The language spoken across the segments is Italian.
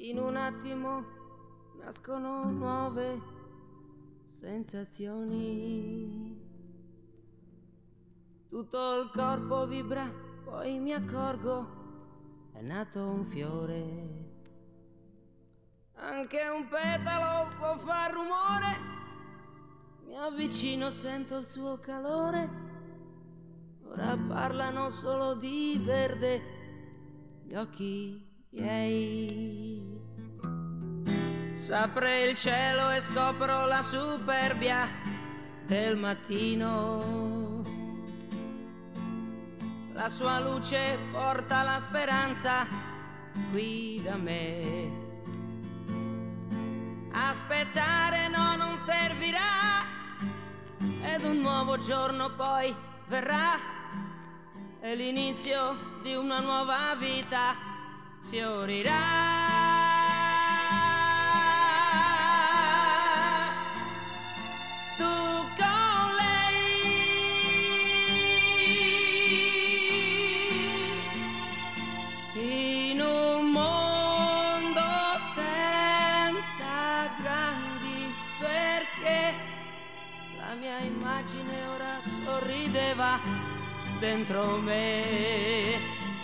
In un attimo nascono nuove sensazioni. Tutto il corpo vibra, poi mi accorgo, è nato un fiore. Anche un petalo può far rumore, mi avvicino, sento il suo calore. Ora parlano solo di verde gli occhi miei. S'apre il cielo e scopro la superbia del mattino. La sua luce porta la speranza qui da me. Aspettare no, non servirà, ed un nuovo giorno poi verrà. È l'inizio di una nuova vita, fiorirà. In un mondo senza grandi perché, la mia immagine ora sorrideva dentro me.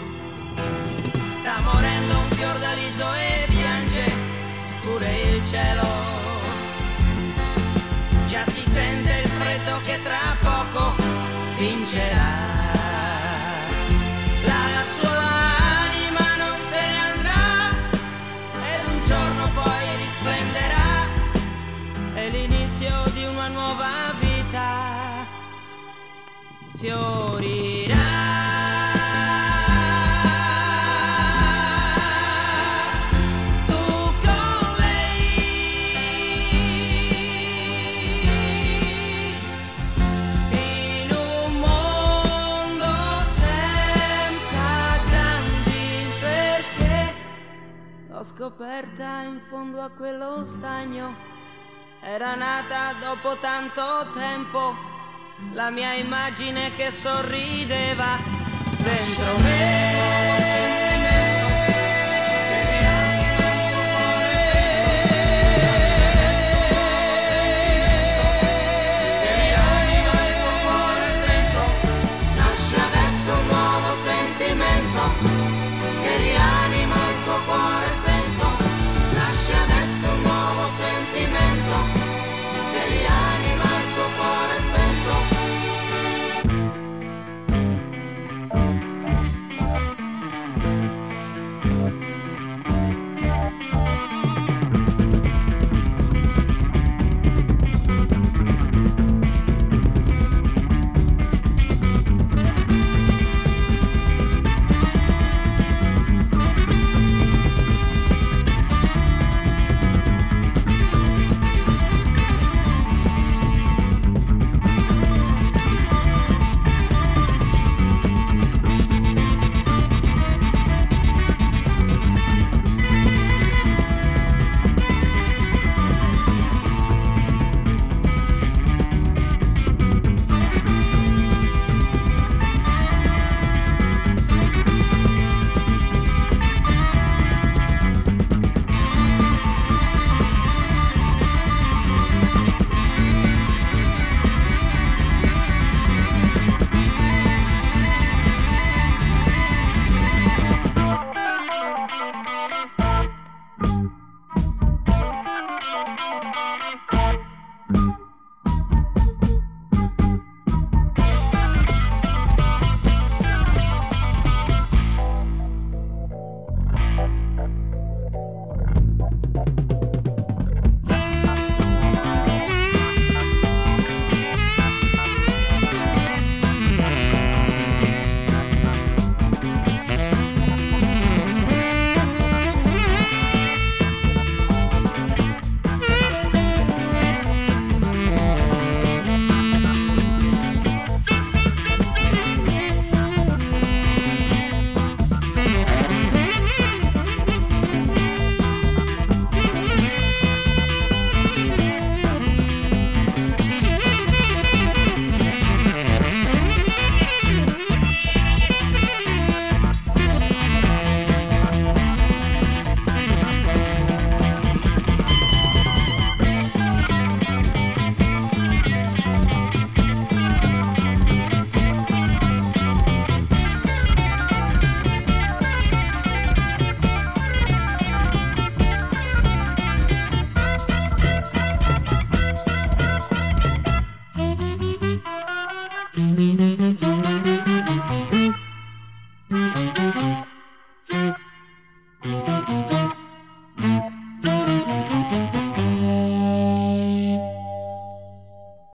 Sta morendo un fior d'aliso e piange pure il cielo. Già si sente il freddo che tra poco vincerà. La sua è l'inizio di una nuova vita, fiorirà. Tu con lei, in un mondo senza grandi perché. L'ho scoperta in fondo a quello stagno. Era nata dopo tanto tempo, la mia immagine che sorrideva dentro me.